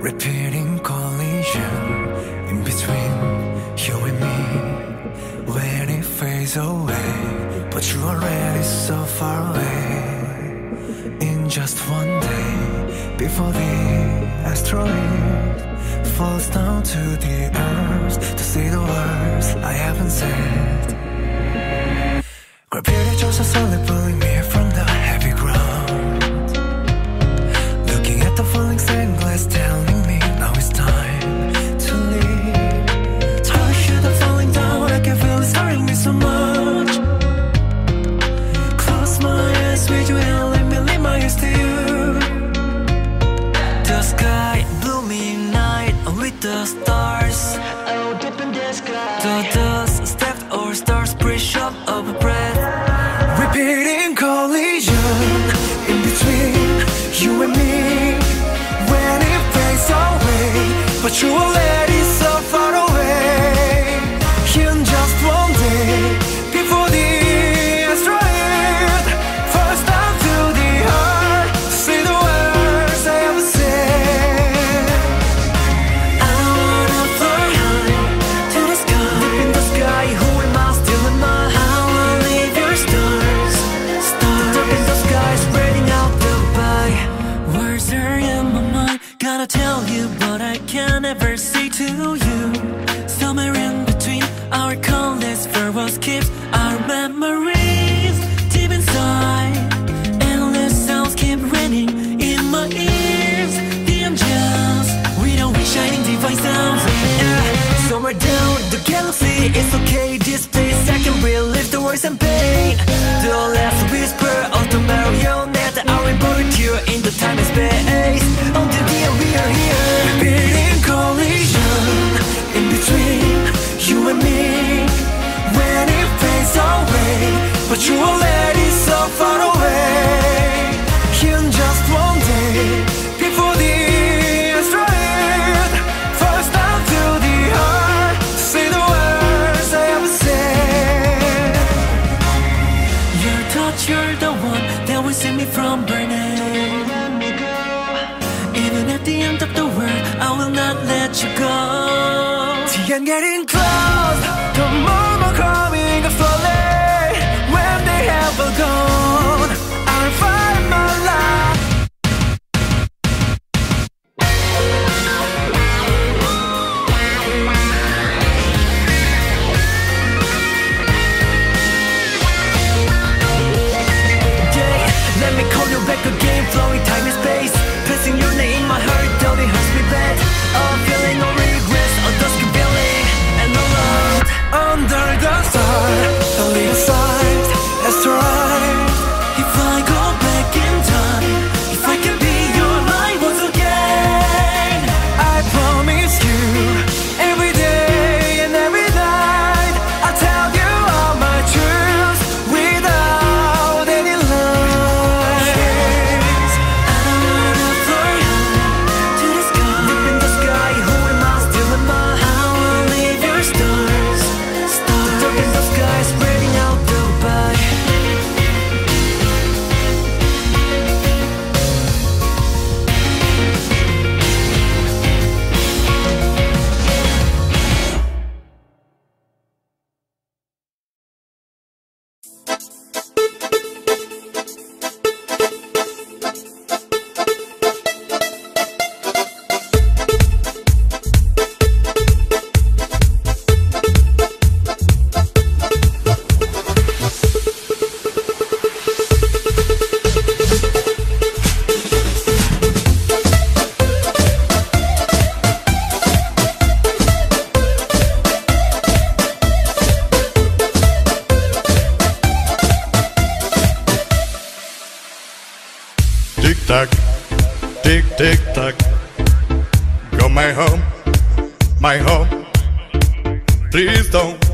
Repeating collision in between you and me. When it fades away, but you're already so far away. In just one day, before the asteroid falls down to the earth, to say the words I haven't said. Gravity just slowly pulling me from the heavy ground. Looking at the falling stained glass, telling me now it's time to leave. Touch you, the falling down, I can feel it's hurting me so much. Close my eyes with you and let me leave my eyes to you. The sky, gloomy night with the stars. Oh, deep in the sky. The dust, stepped over stars, push up of a breath. Repeating collision in between you and me. When it fades away, but you already so far away. In just one day, before the asteroid falls down to the earth, say the words I haven't said. I wanna fly high to the sky, deep in the sky. Who am I? Still in my heart. I wanna leave your stars, stars up in the sky, spreading out the pie. Words are in my mind, gotta tell you, but I can't ever say to you. Somewhere in between our countless farewells keeps our memories deep inside. Endless sounds keep ringing in my ears. The angels, we don't wish shining divine sounds. Yeah. Somewhere down the galaxy, it's okay. This place I can relive the worries and pain. The last whisper of the marionette that are embodied here in the time and space. Until the end we are here. Beating collision in between you and me. When it fades away, but you already so far away. In just one day, before the asteroid falls down to the earth, say the words I haven't said. Your touch, you're the one that will save me from burning. Even at the end of the world, I will not let you go. The end getting close, the moment coming slowly. When they have all gone, I'll find my life. Let me call you back again, flowing time and space. Pressing your name in my heart, though it hurts me bad. Oh, feeling no regrets, a dusky feeling, and alone. Under the stars, a little sight, asteroid. If I go back in time, if I can be your light once again, I promise you, every day and every night, I'll tell you all my truths without any lies. I don't wanna fly high to the sky, deep in the sky. Who am I? Still in my heart. I wanna leave your stars, stars up in the sky, spreading out the pie. Tick tock, tick tick tock. Go my home, my home. Please don't